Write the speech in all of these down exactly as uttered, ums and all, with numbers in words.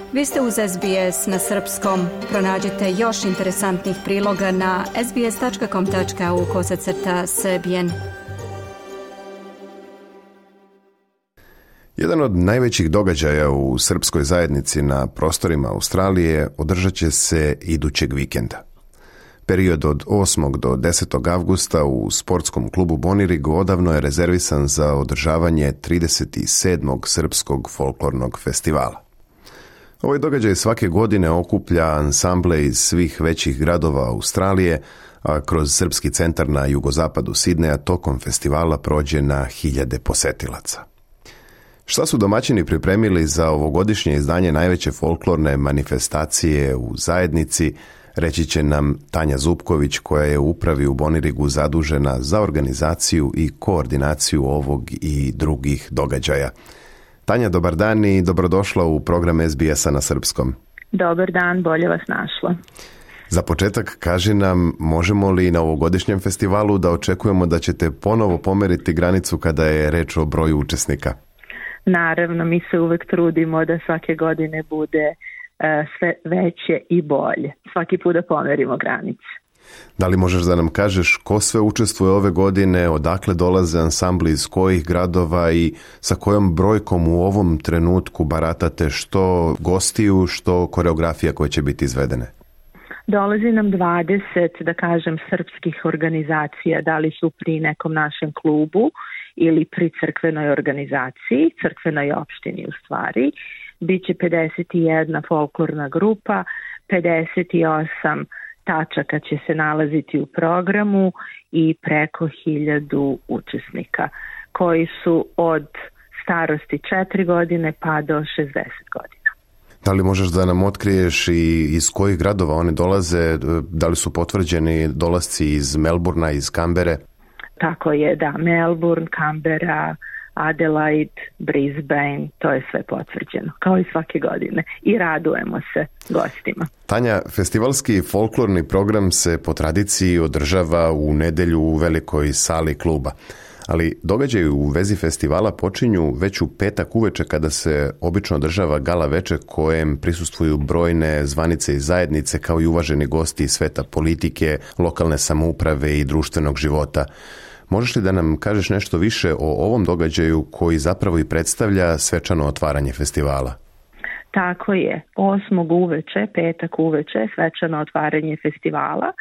Vi ste uz S B S na srpskom. Pronađite još interesantnih priloga na sbs.com.au kosacrta srbijen. Jedan od najvećih događaja u srpskoj zajednici na prostorima Australije održat će se idućeg vikenda. Period od osmog do desetog avgusta u sportskom klubu Bonirig odavno je rezervisan za održavanje trideset sedmog srpskog folklornog festivala. Ovaj događaj svake godine okuplja ansamble iz svih većih gradova Australije, a kroz Srpski centar na jugozapadu Sidneja tokom festivala prođe na hiljade posetilaca. Šta su domaćini pripremili za ovogodišnje izdanje najveće folklorne manifestacije u zajednici, reći će nam Tanja Zupković, koja je u upravi u Bonirigu zadužena za organizaciju i koordinaciju ovog i drugih događaja. Tanja, dobar dan i dobrodošla u program S B S-a na srpskom. Dobar dan, bolje vas našla. Za početak, kaži nam, možemo li na ovogodišnjem festivalu da očekujemo da ćete ponovo pomeriti granicu kada je reč o broju učesnika? Naravno, mi se uvek trudimo da svake godine bude uh, sve veće i bolje. Svaki put da pomerimo granice. Da li možeš da nam kažeš ko sve učestvuje ove godine, odakle dolaze ansambli, iz kojih gradova i sa kojom brojkom u ovom trenutku baratate, što gostiju, što koreografija koje će biti izvedene? Dolazi nam dvadeset, da kažem, srpskih organizacija, da li su pri nekom našem klubu ili pri crkvenoj organizaciji, crkvenoj opštini u stvari. Biće pedeset jedna folklorna grupa, pedeset osam tačaka će se nalaziti u programu i preko hiljadu učesnika koji su od starosti četiri godine pa do šezdeset godina. Da li možeš da nam otkriješ i iz kojih gradova oni dolaze? Da li su potvrđeni dolasci iz Melburna, iz Kambere? Tako je, da. Melbourne, Kambera, Adelaide, Brisbane, to je sve potvrđeno, kao i svake godine. I radujemo se gostima. Tanja, festivalski folklorni program se po tradiciji održava u nedelju u velikoj sali kluba. Ali događaji u vezi festivala počinju već u petak uveče kada se obično održava gala veče kojem prisustvuju brojne zvanice i zajednice kao i uvaženi gosti iz sveta politike, lokalne samouprave i društvenog života. Možeš li da nam kažeš nešto više o ovom događaju koji zapravo i predstavlja svečano otvaranje festivala? Tako je. Osmog uveče, petak uveče, svečano otvaranje festivala,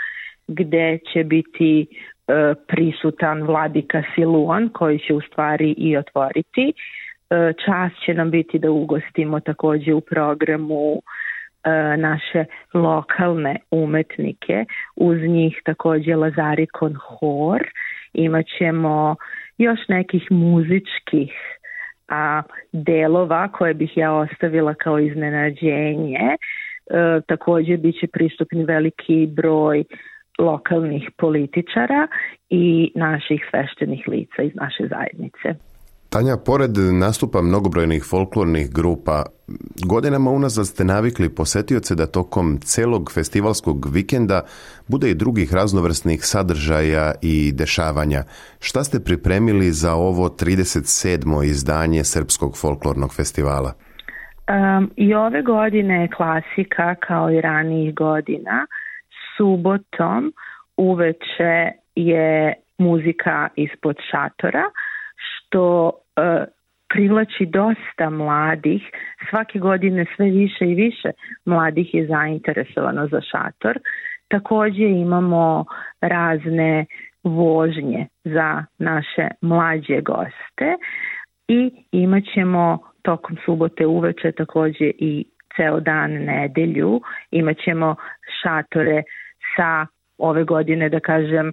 gde će biti e, prisutan vladika Siluan, koji će u stvari i otvoriti. E, čast će nam biti da ugostimo takođe u programu e, naše lokalne umetnike, uz njih takođe Lazarikon hor. Imaćemo još nekih muzičkih a, delova koje bih ja ostavila kao iznenađenje. E, takođe biće pristupni veliki broj lokalnih političara i naših sveštenih lica iz naše zajednice. Tanja, pored nastupa mnogobrojnih folklornih grupa, godinama unazad ste navikli posetioce da tokom celog festivalskog vikenda bude i drugih raznovrsnih sadržaja i dešavanja. Šta ste pripremili za ovo trideset sedmo izdanje Srpskog folklornog festivala? Um, I ove godine je klasika, kao i ranijih godina. Subotom uveče je muzika ispod šatora, što uh, privlači dosta mladih. Svake godine sve više i više mladih je zainteresovano za šator. Takođe imamo razne vožnje za naše mlađe goste i imat ćemo tokom subote uveče takođe i ceo dan nedelju. Imat ćemo šatore sa ove godine, da kažem,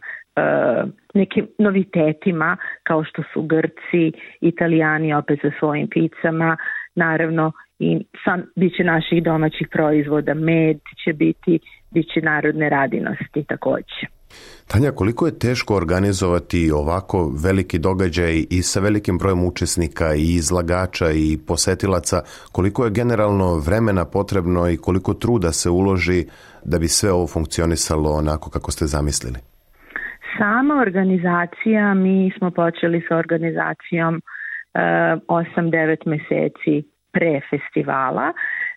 nekim novitetima kao što su Grci, Italijani opet sa svojim picama, naravno i sam biće naših domaćih proizvoda, med će biti, biće narodne radinosti takođe. Tanja, koliko je teško organizovati ovako veliki događaj i sa velikim brojem učesnika i izlagača i posetilaca, koliko je generalno vremena potrebno i koliko truda se uloži da bi sve ovo funkcionisalo onako kako ste zamislili? Sama organizacija, mi smo počeli sa organizacijom osam devet meseci pre festivala.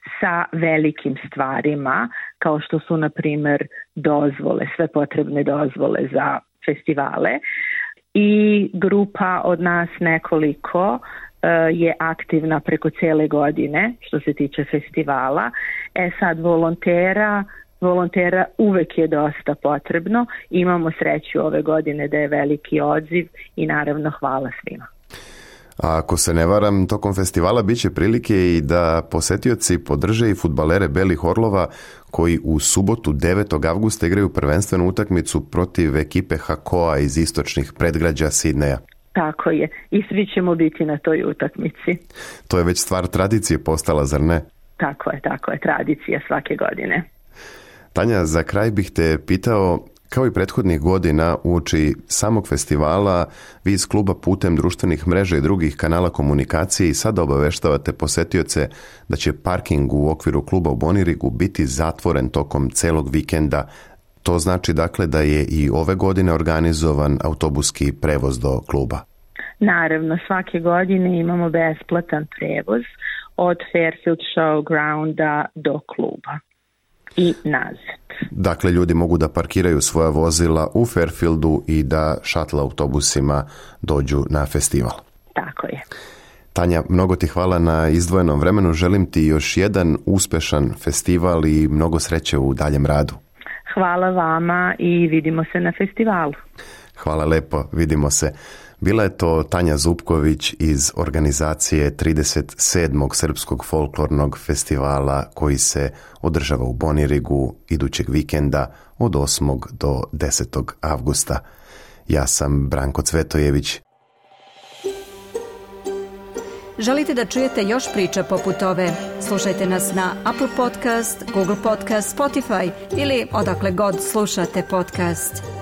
sa velikim stvarima, kao što su, na primjer, dozvole, sve potrebne dozvole za festivale. I grupa od nas nekoliko je aktivna preko cijele godine što se tiče festivala. E sad, volontera, volontera uvek je dosta potrebno. Imamo sreću ove godine da je veliki odziv i naravno hvala svima. A ako se ne varam, tokom festivala bit će prilike i da posetioci podrže i fudbalere Belih Orlova koji u subotu devetog avgusta igraju prvenstvenu utakmicu protiv ekipe Hakoa iz istočnih predgrađa Sidneja. Tako je. I svi ćemo biti na toj utakmici. To je već stvar tradicije postala, zar ne? Tako je, tako je. Tradicija svake godine. Tanja, za kraj bih te pitao, kao i prethodnih godina uoči samog festivala, vi iz kluba putem društvenih mreža i drugih kanala komunikacije i sada obaveštavate posetioce da će parking u okviru kluba u Bonirigu biti zatvoren tokom celog vikenda. To znači dakle da je i ove godine organizovan autobuski prevoz do kluba? Naravno, svake godine imamo besplatan prevoz od Fairfield Showgrounda do kluba i nazad. Dakle, ljudi mogu da parkiraju svoja vozila u Fairfieldu i da šatl autobusima dođu na festival. Tako je. Tanja, mnogo ti hvala na izdvojenom vremenu. Želim ti još jedan uspešan festival i mnogo sreće u daljem radu. Hvala vama i vidimo se na festivalu. Hvala lepo, vidimo se. Bila je to Tanja Zupković iz organizacije trideset sedmog Srpskog folklornog festivala koji se održava u Bonirigu idućeg vikenda od osmog do desetog avgusta. Ja sam Branko Cvetojević. Želite da čujete još priča poput ove? Slušajte nas na Apple Podcast, Google Podcast, Spotify ili odakle god slušate podcast.